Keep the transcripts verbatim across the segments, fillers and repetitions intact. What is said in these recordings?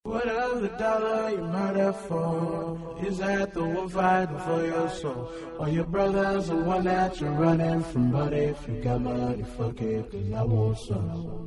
Whatever dollar you murder for, is that the one fighting for your soul? Or your brother's the one that you're running from? But if you got money, fuck it, cause I want some.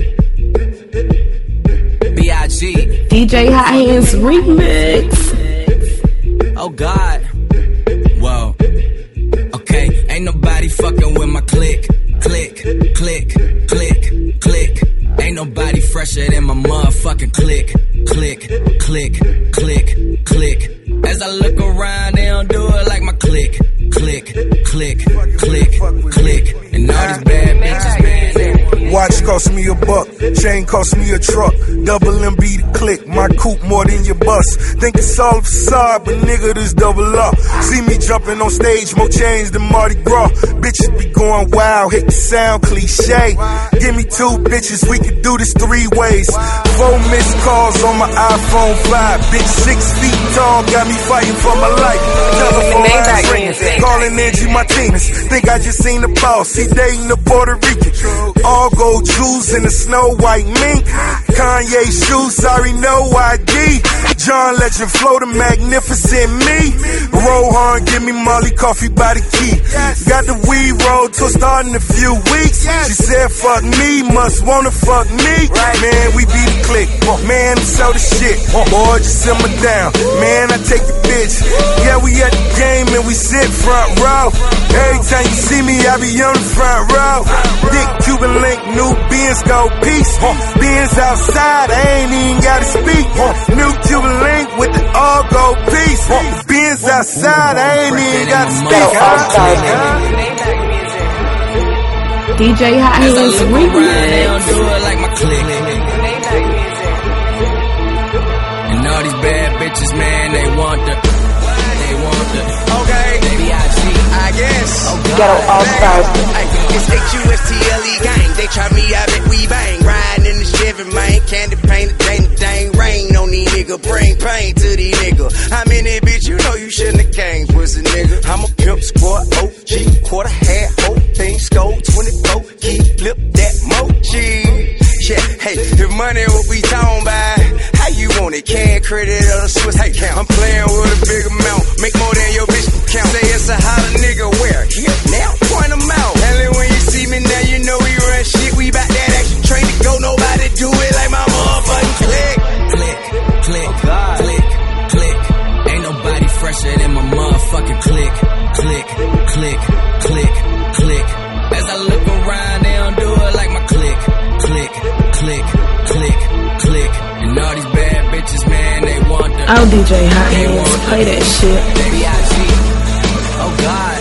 B I G D J Hot Hands Remix. Oh God. Whoa. Okay, ain't nobody fucking with my click. Click, click, click, click. Ain't nobody fresher than my motherfucking click. Click, click, click, click. As I look around, they don't do it like my click. Click, click, click, click. And all these bad bitches, man. Watch cost me a buck, chain cost me a truck. Double M B to click, my coupe more than your bus. Think it's all a facade, but nigga, this double up. See me jumping on stage, more chains than Mardi Gras. Bitches be going wild, hit the sound cliche. Give me two bitches, we can do this three ways. Four missed calls on my iPhone five. Bitch six feet tall, got me fighting for my life. Telephone lines ringing, calling Angie Martinez. Think I just seen the boss, he dating the Puerto Rican. All gold jewels in the snow white mink. Kanye shoes, sorry, no I D. John Legend, flow the magnificent me. Rohan, give me Molly coffee by the key. Got the weed roll till starting a few weeks. She said fuck me, must wanna fuck me. Man, we be the click. Man, so the shit. Boy, just simmer down. Man, I take the bitch. Yeah, we at the game and we sit front row. Every time you see me, I be on the front row. Dick Cuban link, new Benz go peace. Benz outside, I ain't even gotta speak. New Cuban link with the all go peace. Benz outside, I ain't even gotta speak. D J Hot Hands Remix. Do it like my click. And all these bad bitches, man, they want the, they want the. Okay, B I G, I guess. Ghetto All Stars. It's H U S T L E gang. They try me, I bet we bang. Riding in the Chevy, man. Candy painted, dang, dang. Rain on these nigga. Bring pain to these nigga. I'm in that bitch, you know you shouldn't have came, pussy nigga. I'm a pimp squad, O G. Quarter hat, whole thing, skull, twenty-four. Key, flip that mochi. Yeah, hey, if money what we talking about, how you want it? Can credit or the Swiss? Hey, I'm playing with a big amount. Make more than your bitch can count. Say it's a hotter nigga. Where? Here, now, point them out. And then when you see me now, you know we run shit. We bout that action train to go. Nobody do it like my motherfucking click. Click, click, click, click. Ain't nobody fresher than my motherfucking click. Click, click, click, click. As I look around, they don't do it like my click. Click, click, click, click. And all these bad bitches, man, they want the. Oh, D J Hot Hands, play that shit. Baby, I G. Oh God.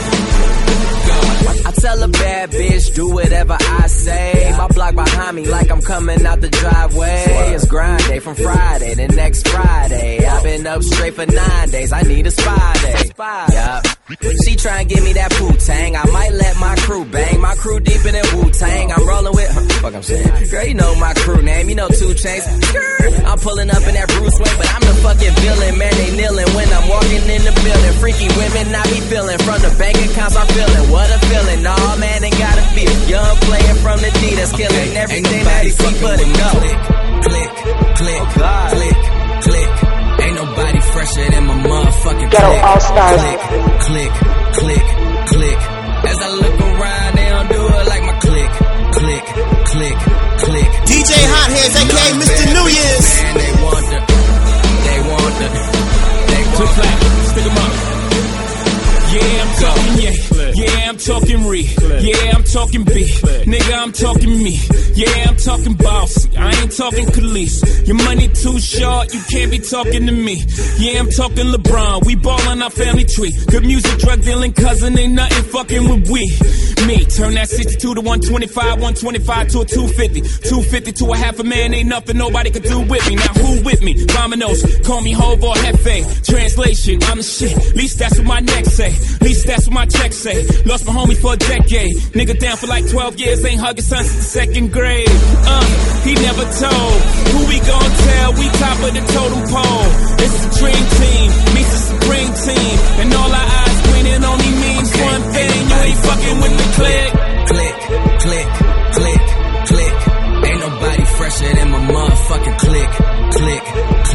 I tell a bad bitch, do whatever I say. My block behind me like I'm coming out the driveway. It's grind day from Friday to next Friday. I've been up straight for nine days. I need a spy day. Yup. She try and give me that Wu-Tang. I might let my crew bang. My crew deeper than Wu-Tang. I'm rolling with her. Fuck I'm saying. Girl, you know my crew name. You know two Chainz. I'm pulling up in that Bruce Wayne, but I'm the fucking villain. Man, they kneeling when I'm walking in the building. Freaky women I be feeling. From the bank accounts I'm feeling. What a feeling. Nah, man, ain't gotta feel. Young player from the D that's killing okay. Everything that he see but it go. Click, click, click, oh God. Click, click. Ain't nobody fresher than my motherfucking Ghetto click. All Stars. Click, click, click, click. As I look around, they don't do it like my click. Click, click, click. D J Hot Hands, aka Mister New Year's. Man, they want the, they want the, they want the. Stick 'em up. Yeah, I'm talking yeah. Yeah, I'm talking re. Yeah, I'm talking B. Nigga, I'm talking me. Yeah, I'm talking bossy. I ain't talking Khalees. Your money too short, you can't be talking to me. Yeah, I'm talking LeBron. We ballin' our family tree. Good music, drug dealing cousin, ain't nothing fucking with we. Me, turn that sixty-two to one twenty-five, one twenty-five to a two fifty. two fifty to a half a man, ain't nothing nobody could do with me. Now who with me? Dominoes, call me Hov or Hefe. Translation, I'm the shit. Least that's what my neck say. Least that's what my check say. Lost my homie for a decade. Nigga down for like twelve years, ain't hugging son since the second grade. Uh, he never told. Who we gon' tell? We top of the totem pole. It's the dream team, meets the supreme team. And all our eyes gleaming only means okay. One thing. You ain't fucking with the click. Click, click, click, click. Ain't nobody fresher than my motherfucking click. Click,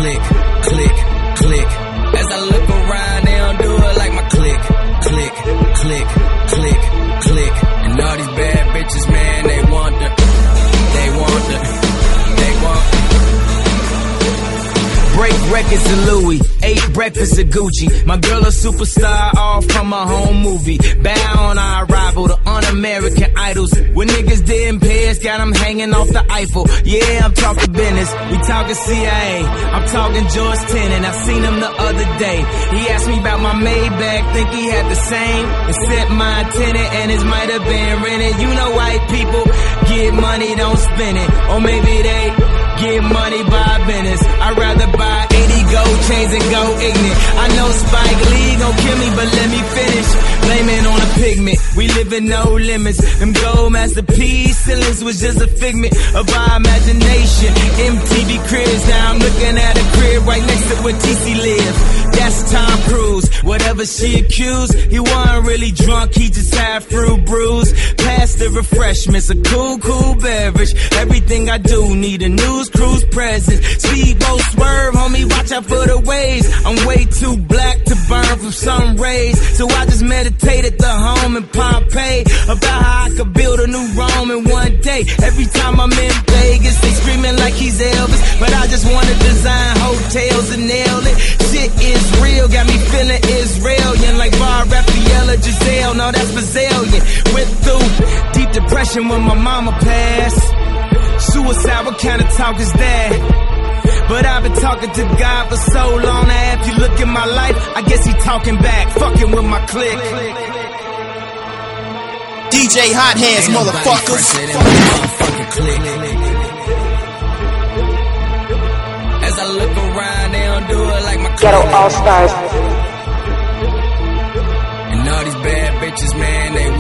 click, click, click. As I look around, they don't do it like my click, click, click, click, click. And all these bad bitches, man, they want the, they want the, they want. Break records of Louis, ate breakfast of Gucci. My girl a superstar, all from a home movie. Bow on our arrival to un-American idols. When niggas didn't pay us, got them hanging off the Eiffel. Yeah, I'm talking business, we talking C I A. I'm talking George Tenet, I seen him the other day. He asked me about my Maybach, think he had the same. Except my tenant and his might have been rented. You know white people get money, don't spend it. Or maybe they get money by business. I'd rather buy eighty gold chains and go ignorant. I know Spike Lee gon' kill me, but let me finish. Blame it on a pigment, we live in no limits. Them gold masterpiece ceilings was just a figment of our imagination. M T V cribs, now I'm looking at a crib right next to where T C lives. That's Tom Cruise, whatever she accused. He wasn't really drunk, he just had fruit brews. Past the refreshments, a cool, cool beverage. Everything I do need a news cruise presence. Speedboat swerve, homie, watch out for the waves. I'm way too black to burn from sun rays. So I just meditated the home in Pompeii about how I could build a new Rome in one day. Every time I'm in Vegas, they screaming like he's Elvis, but I just wanna design hotels and nail it. Shit is real, got me feeling Israelian like Bar Raphael or Giselle. No, that's Brazilian. Went through deep depression when my mama passed. Suicide, what kind of talk is that? But I've been talking to God for so long. Now if you look at my life, I guess he talking back, fucking with my clique. D J Hot Hands, motherfuckers. As I look around, they don't do it like my clique. Ghetto All Stars. And all these bad bitches, man, they